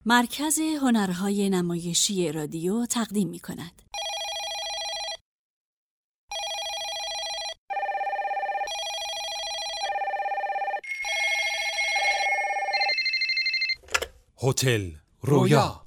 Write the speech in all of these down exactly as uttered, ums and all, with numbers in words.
مرکز هنرهای نمایشی رادیو تقدیم می کند. هتل رویا.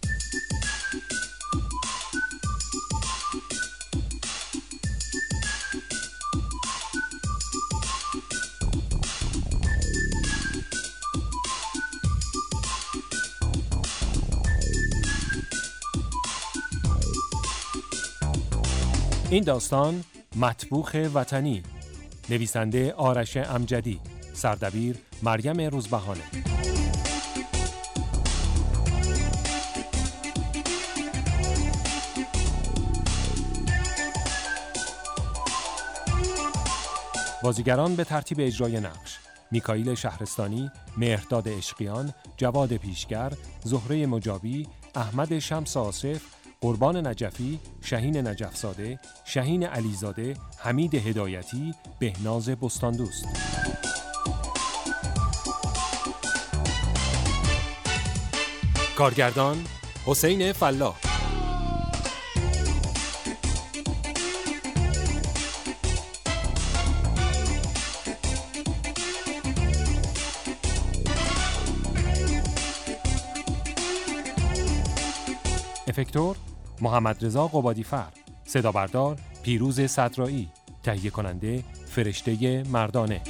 این داستان مطبوخ وطنی، نویسنده آرش امجدی، سردبیر مریم روزبهانه. بازیگران به ترتیب اجرای نقش: میکائیل شهرستانی، مهرداد عشقیان، جواد پیشگر، زهره مجابی، احمد شمس آصف، قربان نجفی، شهین نجفزاده، شهین علیزاده، حمید هدایتی، بهناز بستاندوست. کارگردان حسین فلاح. افکتور محمد رضا قبادی‌فر. صدا بردار پیروز صدرایی. تهیه کننده فرشته مردانه.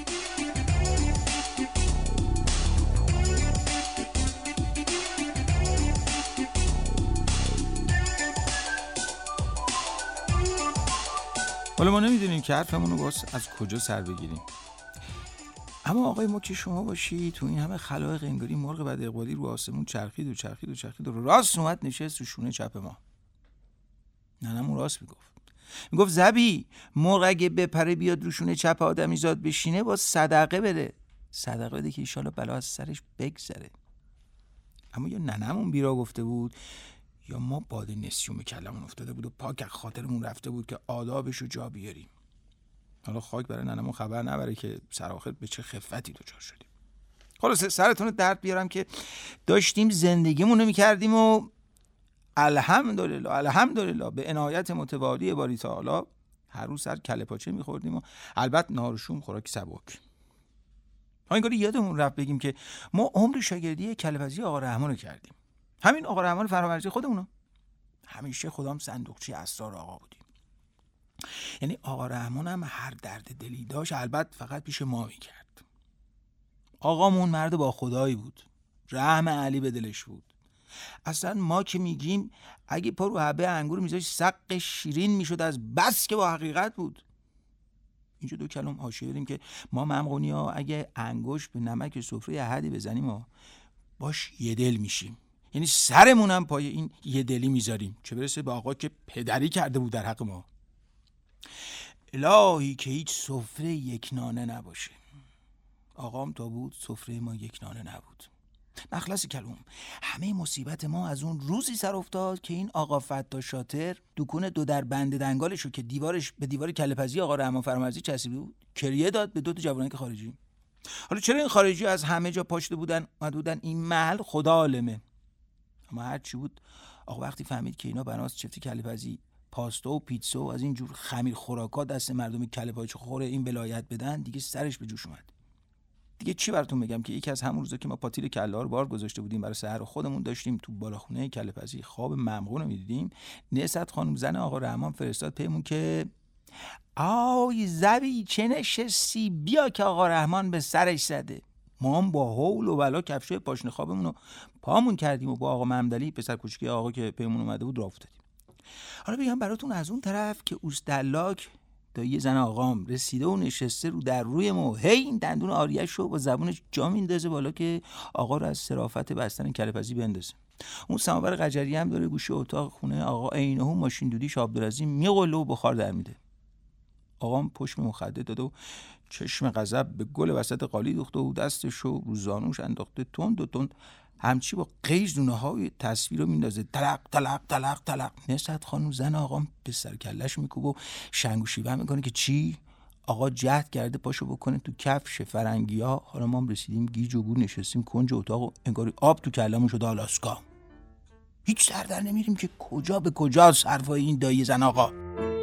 حالا ما نمیدونیم که حرفمون رو باز از کجا سر بگیریم، اما آقای ما که شما باشی تو این همه خلایق انگاری مرغ بد اقبالی رو آسمون چرخید و چرخید و چرخید و راست اومد نشست رو شونه چپ ما. ننمون راست میگفت. میگفت زبی مرغ اگه بپره بیاد رو شونه چپ آدمی زاد بشینه با صدقه بده. صدقه بده که ایشالا بلا از سرش بگذره. اما یا ننمون بیرا گفته بود یا ما باد نسیون به کلمون افتاده بود و پاک خاطرمون رفته بود که آدابش رو جا بیاریم. حالا خاک برای ننمون خبر نبره که سرآخر به چه خفتی دچار شدیم. خلاص سرتون رو درد بیارم که داشتیم زندگیمون رو میکردیم و الحمدلله الحمدلله به عنایت متوالی باری تعالی هر روز سر کله پاچه میخوردیم و البته نهار و شوم خوراک سبک. همینگاری یادمون رفت بگیم که ما عمر شاگردی کله‌پزی آقا رحمان رو کردیم. همین آقا رحمان فرامرزی خودمونو. همیشه خودم صندوقچی اسرار آقا بودیم. یعنی آقا رحمان هم هر درد دلی داشت البته فقط پیش ما میکرد. آقامون مرد با خدایی بود، رحم علی به دلش بود. اصلا ما که میگیم اگه پا رو حبه انگور میذاشت سق شیرین میشد از بس که با حقیقت بود. اینجا دو کلام حاشیه داریم که ما ممغونی ها اگه انگشت به نمک سفره احدی بزنیم و باش یه دل میشیم، یعنی سرمون هم پای این یه دلی میذاریم، چه برسه به آقا که پدری کرده بود در حق ما. الهی که هیچ سفره یک نانه نباشه. آقام تا بود سفره ما یک نانه نبود. مخلص کلوم همه مصیبت ما از اون روزی سر افتاد که این آقا فتا شاطر دکون دو در بند دنگالشو که دیوارش به دیوار کله‌پزی آقا رحمان فرامرزی چسبیده بود کریه داد به دو تا جوانک خارجی. حالا چرا این خارجی از همه جا پاشته بودن اومده بودن این محل خدا عالمه. اما هر چی بود آقا وقتی فهمید که اینا بناس چفت کله‌پزی پاستا و پیتزا و از این جور خمیر خوراکا دست مردم کله‌پاچه خور این ولایت بدن دیگه سرش به جوش اومد. دیگه چی براتون بگم که یکی از همون روزا که ما پاتیل کله‌ها رو بار گذاشته بودیم برای سحر خودمون داشتیم تو بالاخونه کله‌پزی خواب ممغون رو می‌دیدیم، نسبت خانم زن آقا رحمان فرستاد پیمون که آی زبی چه نشستی بیا که آقا رحمان به سرش زده. ما هم با هول و بلا کفشای پاشنه خوابمون رو پامون کردیم و با آقا ممدلی پسر کوچیک آقا که پیمون اومده بود راه افتادیم. حالا بگم براتون از اون طرف که اوست دلاک تا یه زن آقام رسیده و نشسته رو در روی ما، هی این دندون آریش رو با زبونش جا میندازه بالا که آقا رو از صرافت بستن کله‌پزی بندازه. اون سماور قجری هم داره گوشه اتاق خونه آقا عینه و ماشین دودیش عبدالعظیم میقله و بخار در میده. آقام پشت مخده داده و چشم غضب به گل وسط قالی دوخته و دستشو رو زانوش انداخته تند و تند همچی با قیز دونه های تصویر رو میندازه تلق تلق تلق تلق. نسبت خانم زن آقام به سر کلش میکوبه و شنگ و شیوه میکنه که چی؟ آقا جهد کرده پاشو بکنه تو کفش فرنگی ها. حالا ما هم رسیدیم گیج و گور نشستیم کنج اتاق و انگاری آب تو کلمون شده آلاسکا. هیچ سر در نمیریم که کجا به کجا صرفای این دایی زن آقا.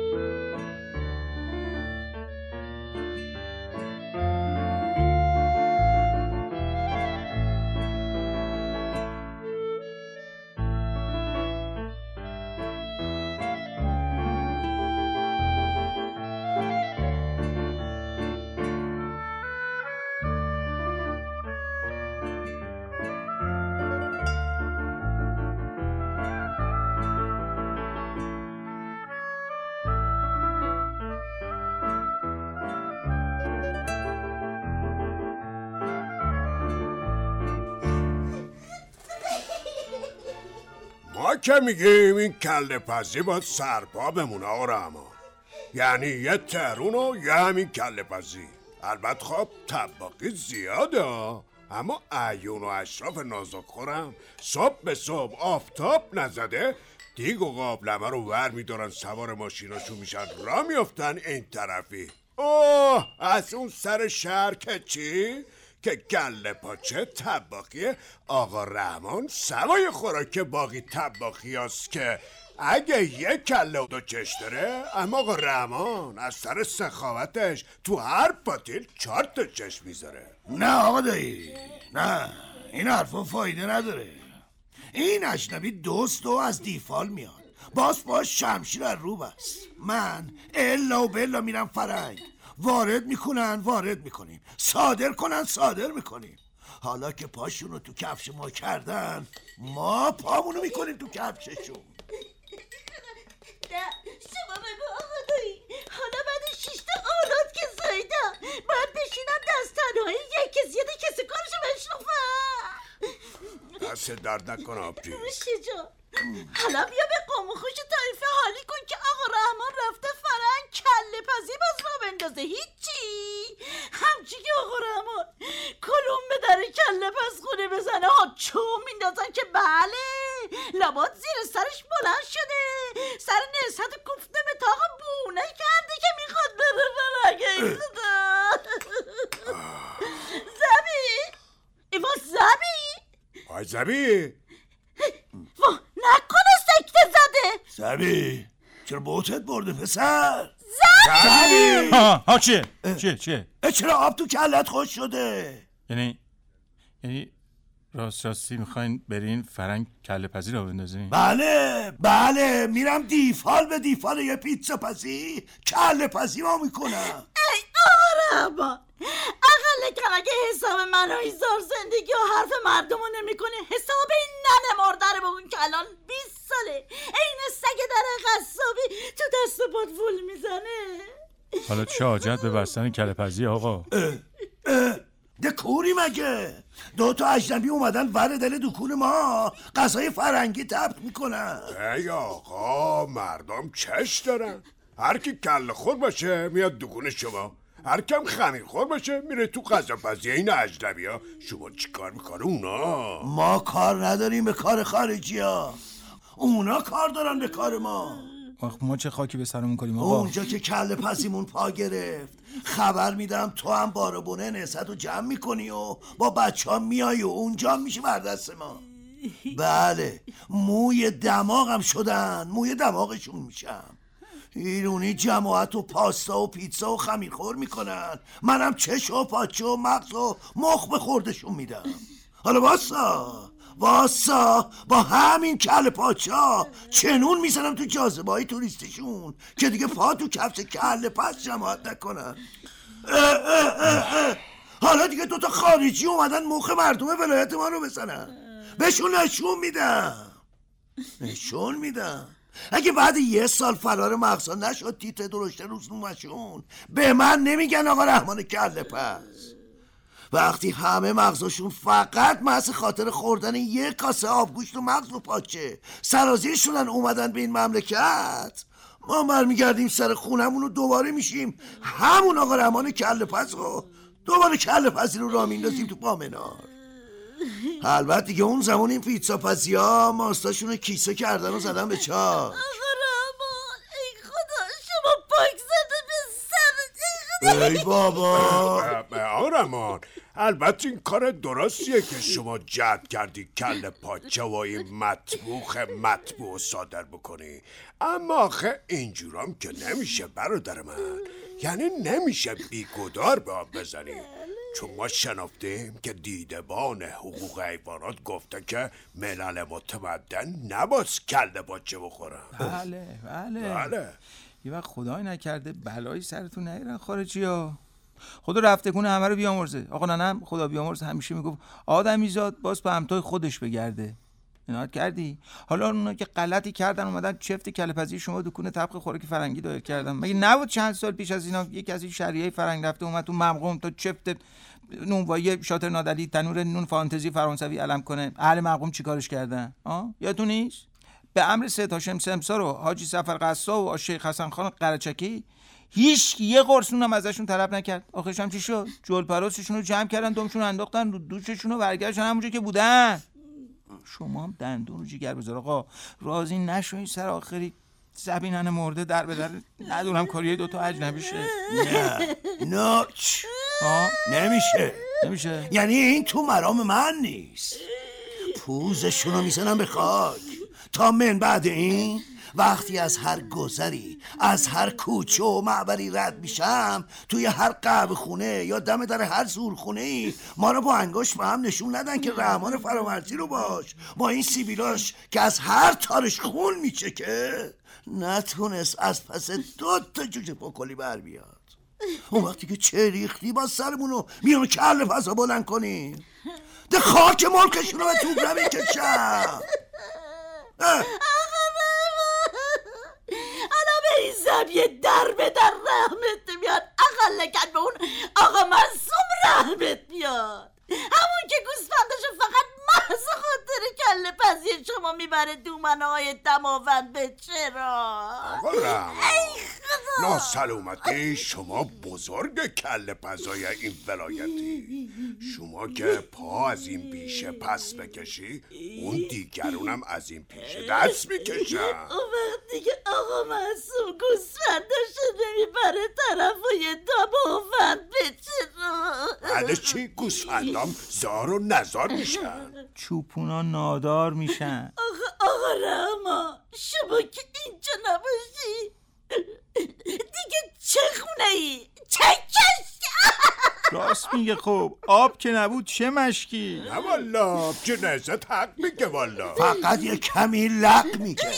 ما که میگیم این کله پزی باید سرپا بمونه آقا رحمان. یعنی یه ترون و یه همین کله پزی. البته خب طباقی زیاده ها، اما عیون و اشراف نازک خورم صبح به صبح آفتاب نزده دیگ و قابلمه رو ور میدارن سوار ماشیناشون میشن را میافتن این طرفی. اوه از اون سر شهر که چی؟ که کله پاچه طباخی آقا رحمان سوای خوراک باقی طباخی هست که اگه یک کله دو چش داره، اما آقا رحمان از سر سخاوتش تو هر پاتیل چهار تا چش میذاره. نه آقا دایی، نه این حرفا فایده نداره. این اجنبی دوست و از دیفال میاد، باز باز شمشیر از رو بست. من الا و بلا میرم فرنگ، وارد میکنن وارد میکنیم، صادر کنن صادر میکنیم. حالا که پاشونو تو کفش ما کردن، ما پامونو میکنیم تو کفششون. نه شما بگو آقا دایی، حالا بعد شیشتا آلات که زایدم باید بشینم دست تنهایی یکی زیاده کسی کارشو بشنفم. دست درد نکن آبجی. موشه جان، حالا بیا به قوم و خوش تعریف حالی کن که آقا رحمان رفته فرنگ کله پزی باز را بندازه. هیچی همچی که آقا رحمان کلوم به در کله پز خونه بزنه ها چو میندازن که بله لبات زیر سرش بلند شده، سر نسحت کوفته به تاق بونه کرده که میخواد بره فرنگ. زبی ایوا زبی آی زبی وا نکنه سکته زده. زبی چرا بوتت برده پسر؟ زبی ها ها چیه؟ چیه چیه؟ چرا آب تو کلت خوش شده؟ یعنی یعنی راست راستی میخواین برین فرنگ کله پزی رو بندازین؟ بله بله، میرم دیفال به دیفال یه پیتزا پزی کله پزی ما میکنم. ای آقا رحمان، اقل کن اگه حساب من و ایزار زندگی و حرف مردمو نمی کنه، حساب این ننه مردره بگون که الان بیست ساله این سگ در قصابی تو دست پات وول میزنه. حالا چه حاجت به بستن کله پزی آقا؟ اه اه دکوری مگه؟ دو تا اجنبی اومدن ور دل دکون ما غذای فرنگی تبت میکنن. ای آقا مردم چش دارن، هر کی کله خور باشه میاد دکون شما، هر کم خمیر خور باشه میره تو غذا پزی این اجنبی ها. شما چی کار میکنه اونا؟ ما کار نداریم به کار خارجی ها، اونا کار دارن به کار ما. آخ ما چه خاکی به سرمون کنیم آقا؟ اونجا که کله پزیمون پا گرفت خبر میدم تو هم باربونه نسبت رو جمع میکنی و با بچه ها میای و اونجا میشه بردست ما. بله موی دماغم شدن، موی دماغشون میشم. ایرونی جماعت و پاستا و پیتزا و خمیرخور میکنن، منم چش و پاچه و مغز و مخ به خوردشون میدم. حالا واسا واسا با همین کله پاچا چنون میزنم تو جاذبه های توریستشون که دیگه پا تو کفش کله پز جماعت نکنن. اه اه اه اه. حالا دیگه دوتا خارجی اومدن مخ مردم ولایت ما رو بزنن، بهشون نشون میدم نشون میدم اگه بعد یه سال فرار مغزا نشد تیتر درشته روزنامه‌شون به من نمیگن آقا رحمان کله پز. وقتی همه مغزشون فقط محض خاطر خوردن یک کاسه آبگوشت و مغز و پاچه سرازیرشونن اومدن به این مملکت، ما برمیگردیم سر خونمون و دوباره میشیم همون آقا رحمان کله پز و دوباره کله پزی رو راه میندازیم تو پامنار. البته دیگه اون زمان این پیتزا پزی ها ماستاشون رو کیسه کردن و زدن به چاک. آقا رحمان ای خدا شما پاک زده به سرت. ای بابا. آرمان البته این کار درستیه که شما جهد کردی کله پاچه و این مطبوخ مطبوع صادر بکنی، اما آخه اینجورام که نمیشه برادر من، یعنی نمیشه بیگدار به آب بزنی، چون ما شنافتیم که دیدبان حقوق حیوانات گفته که ملل متمدن نباید کله پاچه بخورن. بله بله بله. یه وقت خدای نکرده بلایی سرتون نیارن خارجی ها. خدا رفته کنه همه رو بیامرزه. آقا ننم خدا بیامرزه همیشه میگفت آدمی زاد باز به همتای خودش بگرده. عنایت کردی؟ حالا اونا که غلطی کردن اومدن چفت کله پزی شما دکون طبخ خوراک فرنگی دایر کردن، مگه نبود چند سال پیش از اینا یکی از این شریعه فرنگ رفته اومد تو ممقوم تا چفت نونوایی شاتر نادلی تنور نون فانتزی فرانسوی علم کنه؟ اهل ممقوم چیکارش کردن؟ آ یادتون نیست؟ به امر سید هاشم سمسار و حاجی سفر قصا و شیخ حسن خان قرچکی هیچ یه قرصون هم ازشون طلب نکرد. آخرش هم چی شد؟ جلپراسشون رو جمع کردن، دمشون انداختن رو دوششون و برگشتن همونجا که بودن. شما هم دندون رو جیگر بذار آقا، راضی نشوین سر آخری زبینن مرده در به در ندونم کاریه دوتا اجنبی شه. نه نه نمیشه نمیشه یعنی این تو مرام من نیست. پوزشون رو میزنم به خاک تا من بعد این وقتی از هر گذری از هر کوچه و معبری رد میشم توی هر قهوه خونه یا دم در هر زورخونه ای ما رو با انگشت به هم نشون ندن که رحمان فرامرزی رو باش با این سیبیلاش که از هر تارش خون میچه که نتونست از پس دو تا جوجه پاکلی بر بیاد. اون وقتی که چه ریختی با سرمونو میانو کله پسا بلند کنیم ده خاک ملکشون رو به توب رو میکشم. الان به این زبیه در به در رحمت میاد، اقل لکن به اون آقا معصوم رحمت میاد، همون که گوسفندشو فقط محض خاطر کله پزی شما میبره دومنه های دماوند به چرا؟ آقا رحمان ناسلامتی شما بزرگ کله پزای این ولایتی، شما که پا از این بیشه پس بکشی اون دیگرونم از این پیشه دست میکشن. اون وقت دیگه آقا معصوم گوسفندشو نمیبره طرفای دماوند به چرا؟ بله چی؟ گوسفندام زار و نزار میشن، چوپونا نادار میشن. آقا آقا رحمان شما که اینجا نباشی دیگه چه خونه ای؟ چه کشک؟ راست میگه. خب آب که نبود چه مشکی؟ نه والا جنازت حق میگه والا، فقط یه کمی لق میگه.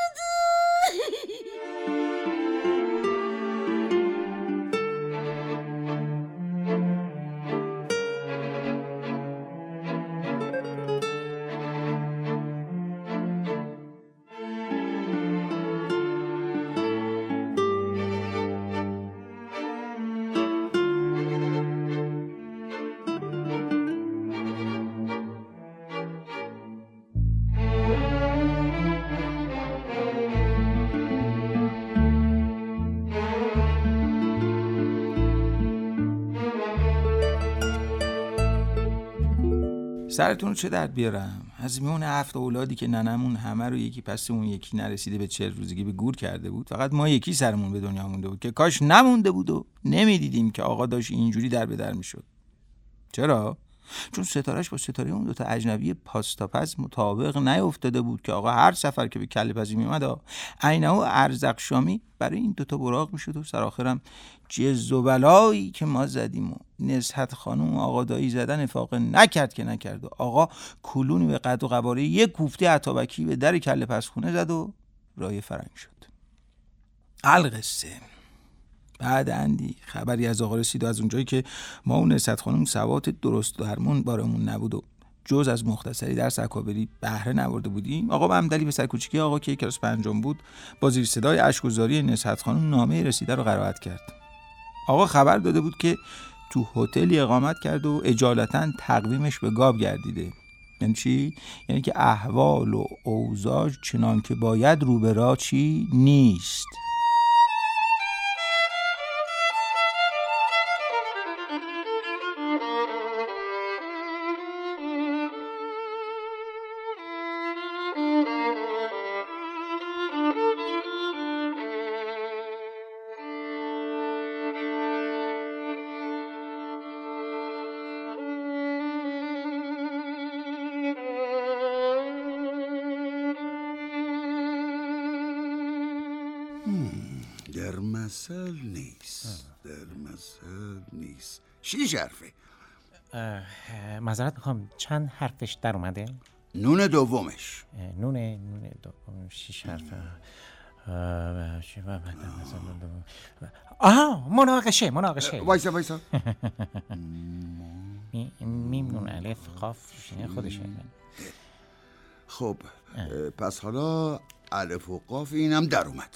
سرتون رو چه درد بیارم؟ از میون هفت اولادی که ننمون همه رو یکی پس اون یکی نرسیده به چهل روزگی به گور کرده بود، فقط ما یکی سرمون به دنیا مونده بود که کاش نمونده بود و نمیدیدیم که آقا داشت اینجوری در به در میشد. چرا؟ چون ستارهش با ستاره اون دوتا اجنبی پاستاپز مطابق نیافتاده بود که آقا هر سفر که به کله پزی میومد عینه و ارزق شامی برای این دوتا براق میشد و سرآخرم جز و بلایی که ما زدیم و نزهت خانم و آقا دایی زدن افاقه نکرد که نکرد و آقا کلونی به قد و قواره یک کوفته عطابکی به در کله پز خونه زد و رای فرنگ شد. القصه بعد اندی خبری از آقا رسید و از اونجایی که ما اون نزهت خانم سوات درست درمون بارمون نبود و جز از مختصری در سکابری بهره نبرده بودیم، آقا بمدلی به سرکوچیکی آقا که کلاس پنجم بود با زیر صدای اشک‌گذاری نزهت خانم نامه رسیده رو قرائت کرد. آقا خبر داده بود که تو هتلی اقامت کرد و اجالتا تقویمش به گاب گردیده. یعنی چی؟ یعنی که احوال و اوضاع چنان که باید رو به راه چی نیست. مثل نیست. در مثل نیست. شیش حرفه. معذرت میخوام، چند حرفش در اومده؟ نون دومش. نون نون دوم شیش حرفه. آها، مناقشه مناقشه. وایسا وایسا. میم نون الف قاف خودشه. خب پس حالا الف و قاف اینم در اومد.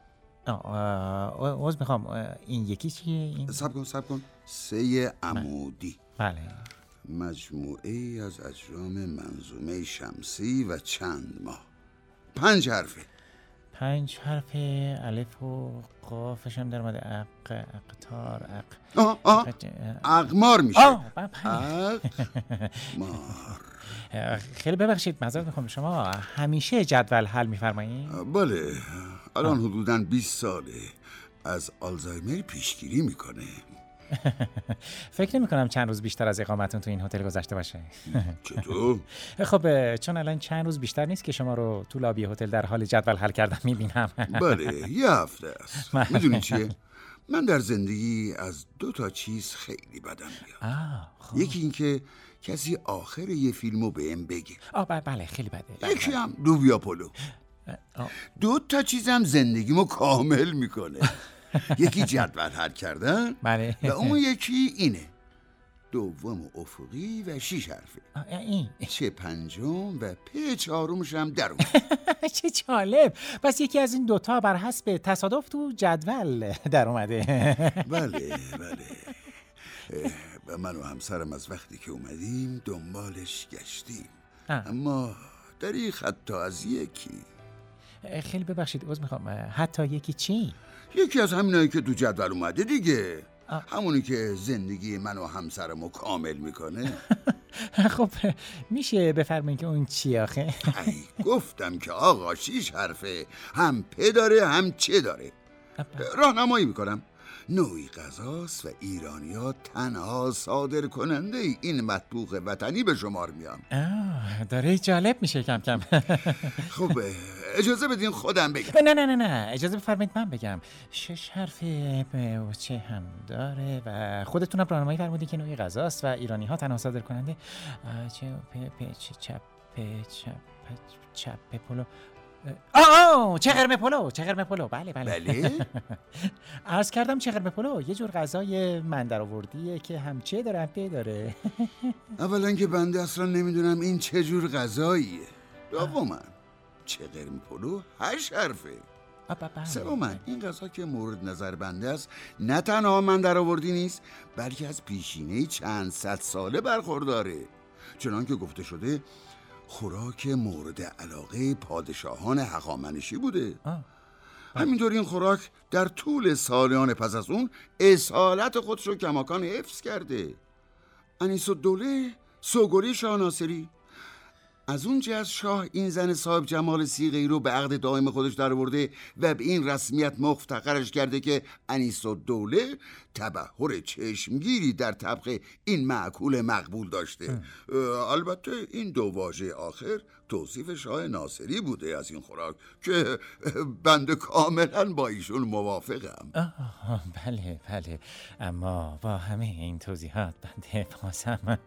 عوض میخوام، این یکی چیه؟ این سب کن سب کن. سه عمودی. بله. مجموعه ای از اجرام منظومه شمسی و چند ماه. پنج حرفه. پنج حرفه. الف و قافش هم در اومده. اق اقتار اق آه آه اقمار میشه. اقمار. خیلی ببخشید، معذرت میخوام، شما همیشه جدول حل میفرمایید؟ بله، الان حدوداً بیست ساله از آلزایمر پیشگیری میکنه. فکر نمی کنم چند روز بیشتر از اقامتون تو این هتل گذشته باشه. چطور؟ خب چون الان چند روز بیشتر نیست که شما رو تو لابی هتل در حال جدول حل کردن میبینم. بله، یه هفته است. میدونی چیه؟ من در زندگی از دو تا چیز خیلی بدم میاد. خب. یکی این که کسی آخر یه فیلمو بهم بگه. آه بله خیلی بده. یکی هم لوبیا پلو. دو تا چیزم زندگیمو کامل میکنه. یکی جدول حل کردن بله. و اون یکی اینه. دوم و افقی و شیش حرفه. این چه پنجم و په چهارمش هم در اومد. چه جالب. پس یکی از این دوتا بر حسب تصادف تو جدول در اومده. بله بله. و من و همسرم از وقتی که اومدیم دنبالش گشتیم. آه. اما در این خط از یکی. خیلی ببخشید، عذر میخوام، حتی یکی چی؟ یکی از همینایی که تو جدول اومده دیگه. آه. همونی که زندگی من و همسرمو کامل میکنه. خب میشه بفرمایید که اون چی آخه؟ ای گفتم که آقا شیش حرفه، هم پ داره هم چه داره. راهنمایی میکنم. نوعی غذاست و ایرانی‌ها تنها صادر کننده این مطبوخ وطنی به شمار میان. آه داره جالب میشه کم کم. خب اجازه بدین خودم بگم. نه نه نه نه اجازه بفرمایید من بگم. شش حرف پ چه هم داره و خودتونم راهنمایی فرمودین که نوعی غذاست و ایرانی‌ها تنها صادر کننده چه پ پ چپ چپ چپ پلو. آه چه قرمه پلو چه قرمه پلو بله بله بله. عرض کردم چه قرمه پلو یه جور غذای من در آوردیه که هم چه داره هم په داره. اولا که بنده اصلا نمیدونم این چه جور غذاییه. دوما چه قرمه پلو هشت حرفه. سوما این غذا که مورد نظر بنده است نه تنها من در آوردی نیست بلکه از پیشینه چند صد ساله برخورداره. چنان که گفته شده خوراک مورد علاقه پادشاهان هخامنشی بوده. آه. همینطور این خوراک در طول سالیان پس از اون اصالت خودش رو کماکان حفظ کرده. انیس‌الدوله سوگلی شاه ناصری از اون جهت شاه این زن صاحب جمال صیغه‌ای رو به عقد دائم خودش درآورده و به این رسمیت مفتخرش کرده که انیس‌الدوله تبحر چشمگیری در طبق این مأکول مقبول داشته. البته این دو واژه آخر توصیف شاه ناصری بوده از این خوراک که بنده کاملا با ایشون موافقم. آه بله بله، اما با همه این توضیحات بنده پاسم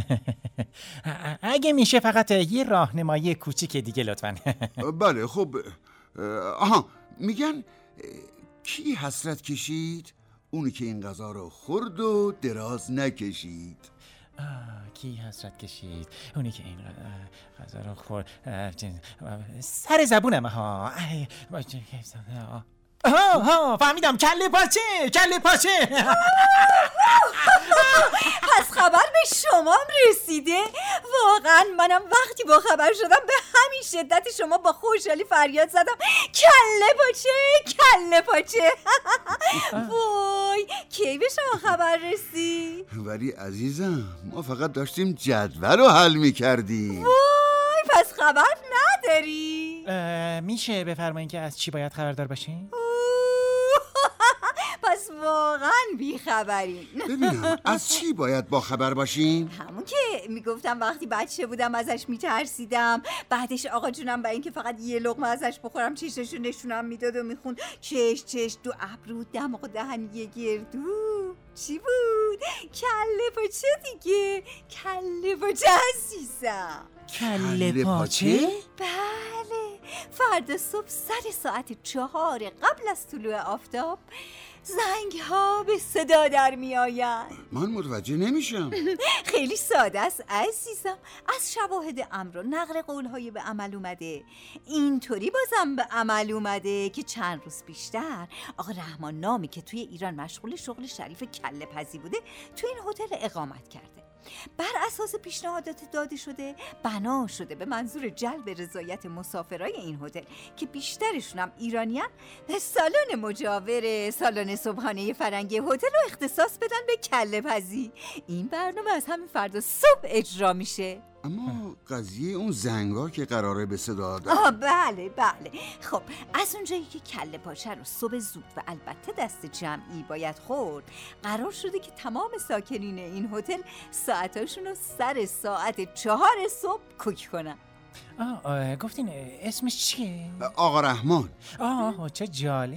اگه میشه فقط یه راهنمایی کوچیک دیگه لطفاً. بله خب. آها میگن کی حسرت کشید؟ اونی که این غذا رو خورد و دراز نکشید. آه کی حسرت کشید؟ اونی که این غذا رو خورد. سر زبونم ها. ها ها فهمیدم، کله پاچه کله پاچه. پس خبر به شما رسیده؟ واقعا منم وقتی با خبر شدم به همین شدت شما با خوشحالی فریاد زدم کله پاچه کله پاچه. وای کی به شما خبر رسید؟ ولی عزیزم ما فقط داشتیم جدول رو حل می‌کردیم. وای پس خبر نداری؟ میشه بفرمایید که از چی باید خبردار باشین؟ پس واقعا بیخبرین. ببینم از چی باید با خبر باشیم؟ همون که میگفتم وقتی بچه بودم ازش میترسیدم، بعدش آقا جونم برای اینکه فقط یه لقمه ازش بخورم چششو نشونم میداد و میخوند چش چش دو ابرو دماغ و دهن یه گردو. چی بود؟ کله پاچه دیگه، کله پاچه عزیزم. کله پاچه؟ بله، فردا صبح سر ساعت چهار قبل از طلوع آفتاب زنگ ها به صدا در می آین. من متوجه نمیشم. خیلی ساده است عزیزم. از شواهد امر و نقل قول های به عمل اومده. اینطوری بازم به عمل اومده که چند روز بیشتر آقا رحمان نامی که توی ایران مشغول شغل شریف کله پزی بوده تو این هتل اقامت کرده. بر اساس پیشنهادات داده شده بنا شده به منظور جلب رضایت مسافرای این هتل که بیشترشون هم ایرانیان، سالن مجاور سالن صبحانه فرنگی هتل رو اختصاص بدن به کله پزی. این برنامه از همین فردا صبح اجرا میشه. اما قضیه اون زنگا که قراره به صدا داد. آه بله بله. خب از اونجایی که کله پاچه رو صبح زود و البته دست جمعی باید خورد، قرار شده که تمام ساکنین این هتل ساعتاشون رو سر ساعت چهار صبح کوک کنن. آه, آه گفتین اسمش چیه؟ آقا رحمان. آه چه جالب.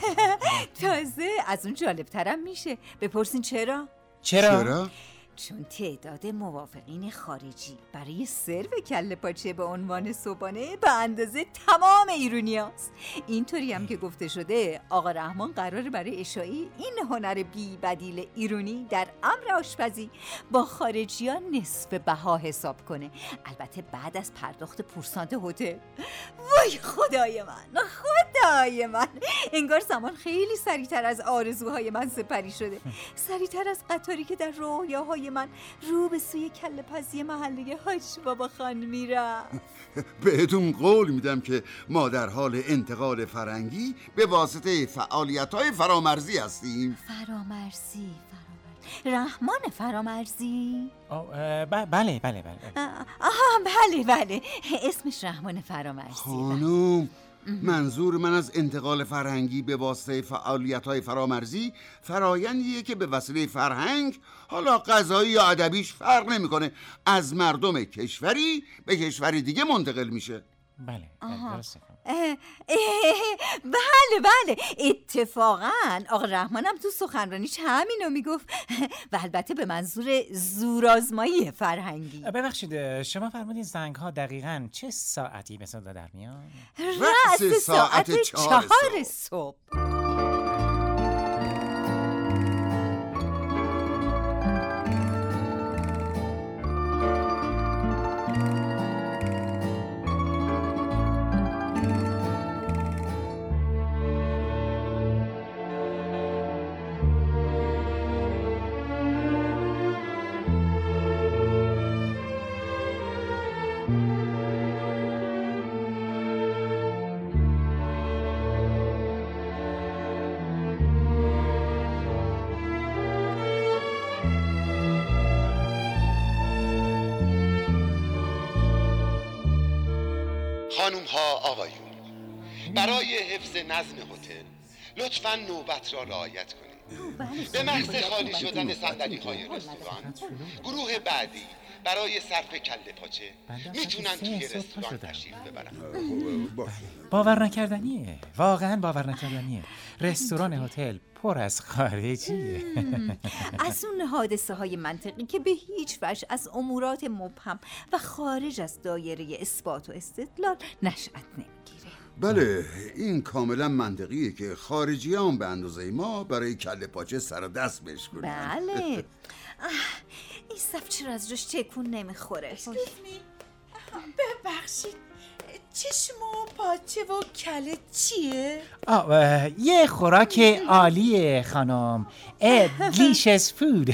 تازه از اون جالب ترم میشه. بپرسین چرا؟ چرا؟ چرا؟ چون تعداد موافقین خارجی برای سرو کله پاچه به عنوان صبحانه به اندازه تمام ایرانیاست. اینطوری هم که گفته شده آقا رحمان قراره برای اشاعه این هنر بی بدیل ایرانی در امر آشپزی با خارجیان نصف بها حساب کنه، البته بعد از پرداخت پورسانت هتل. وای خدای من، خدای من، انگار زمان خیلی سریعتر از آرزوهای من سپری شده، سریعتر از قطاری که در رویاهای من رو به سوی کله پزی محله حاج بابا خان میرم. بهتون قول میدم که ما در حال انتقال فرنگی به واسطه فعالیت‌های فرامرزی هستیم. فرامرزی فرامرزی رحمان فرامرزی؟ بله بله بله آها بله بله اسمش رحمان فرامرزی. خانم منظور من از انتقال فرهنگی به واسطه فعالیت‌های فرامرزی فرایندیه که به وسیله فرهنگ، حالا غذایی یا ادبیش فرق نمی‌کنه، از مردم کشوری به کشوری دیگه منتقل میشه. بله درسته. بله بله اتفاقا آقا رحمانم تو سخنرانیش همینو میگفت و البته به منظور زورآزمایی فرهنگی. ببخشید شما فرمودین زنگ ها دقیقاً چه ساعتی به صدا در میان؟ رأس ساعت چهار صبح. خانوم ها آقایون، برای حفظ نظم هتل لطفاً نوبت را رعایت کنید. به محض خالی شدن صندلی های رستوران، گروه بعدی برای صرف کله پاچه میتونن توی رستوران تشریف ببرن. باور نکردنیه، واقعا باور نکردنیه. رستوران هتل پر از خارجیه. از اون حادثه های منطقی که به هیچ وجه از امورات مبهم و خارج از دایره اثبات و استدلال نشأت نمیگیره. بله این کاملا منطقیه که خارجی هم به اندازه ما برای کله پاچه سر دست بش کنن. بله. این صف چرا از جاش تکون نمیخوره؟ ببخشید چشم و پاچه و کله چیه؟ آه یه خوراک عالیه خانم. دیلیشس فود.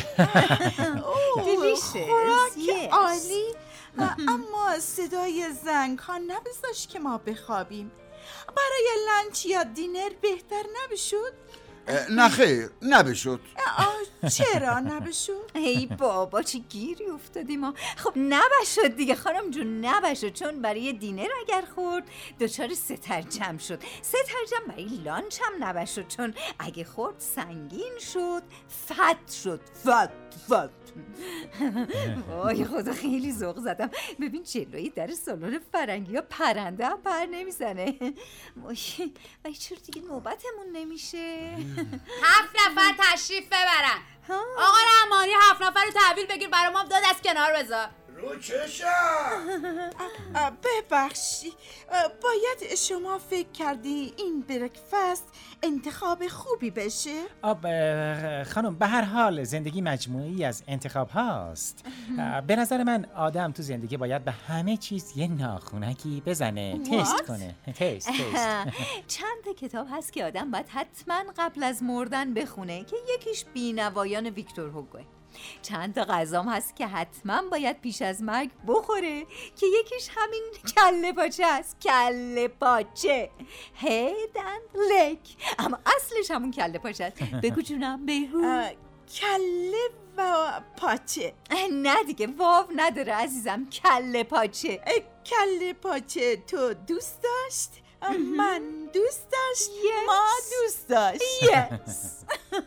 خوراک عالی. اما صدای زنگ ها نبذاش که ما بخوابیم. برای لنچ یا دینر بهتر نبشود؟ نه خیر نبشد. چرا نبشد؟ ای بابا چه گیری افتادیم ما. خب نبشد دیگه خانم جون، نبشد، چون برای دینر اگر خورد دچار سترجم شد. سترجم برای لانچ هم نبشد، چون اگه خورد سنگین شد، فت شد. فت فت وای خدا خیلی ذوق زدم. ببین جلوی در سالن فرنگی ها پرنده هم پر نمیزنه. وای وای چرا دیگه نوبتمون نمیشه؟ هفت نفر تشریف ببرن. آقا رحمانی هفت نفر رو تحویل بگیر برام، هم داد از کنار بذار. رو چشم. ببخشی، باید شما فکر کردی این برکفست انتخاب خوبی بشه؟ آب خانم به هر حال زندگی مجموعی از انتخاب هاست. به نظر من آدم تو زندگی باید به همه چیز یه ناخونکی بزنه، تست کنه. تست تست چند کتاب هست که آدم باید حتما قبل از مردن بخونه که یکیش بینوایان ویکتور هوگوه. چند تا غذام هست که حتما باید پیش از مرگ بخوره که یکیش همین کله پاچه است. کله پاچه، هید اند لگ، اما اصلش همون کله پاچه است. بگو جونم بگو. کله و پاچه. نه دیگه واو نداره عزیزم، کله پاچه. کله پاچه تو دوست داشت؟ من دوست داشت؟ yes. ما دوست داشت. yes.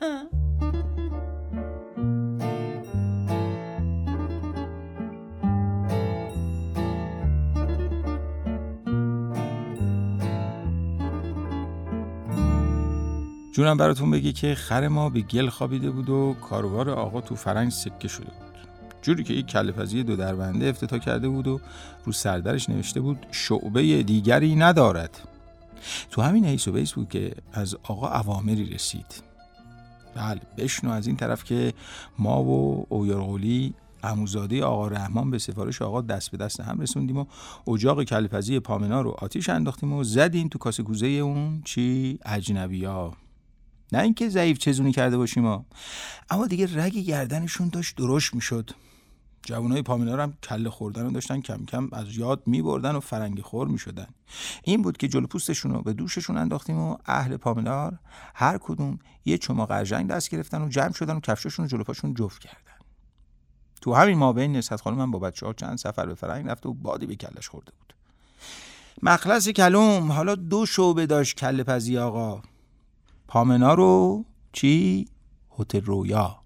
جونم براتون بگه که خر ما به گل خوابیده بود و کاروبار آقا تو فرنگ سکه شده بود. جوری که یک کله پزی دو دربنده افتتاح کرده بود و رو سردرش نوشته بود شعبه دیگری ندارد. تو همین حیث و بیس بود که از آقا اوامری رسید. بله بشنو از این طرف که ما و اویارقلی عموزاده آقا رحمان به سفارش آقا دست به دست هم رسوندیم و اجاق کله پزی پامنا رو آتیش انداختیم و زدیم تو کاسه کوزه اون چی اجنبی‌ها. نه اینکه ضعیف چزونی کرده باشیم ها، اما دیگه رگ گردنشون داشت درشت میشد. جوانای پامنا رو هم کله خوردن رو داشتن کم کم از یاد میبردن و فرنگی خور میشدن. این بود که جلو پوستشون رو به دوششون انداختیم و اهل پامنار هر کدوم یه چماق ارژنگ دست گرفتن و جمع شدن و کفشاشون رو جلو پاشون جفت کردن. تو همین مابین نصرت خانم من با بچه‌ها چند سفر به فرنگ رفته و بادی به کلش خورده بود. مخلص کلوم حالا دو شعبه داشت کله پزی آقا. پامنا رو چی؟ هتل رویا.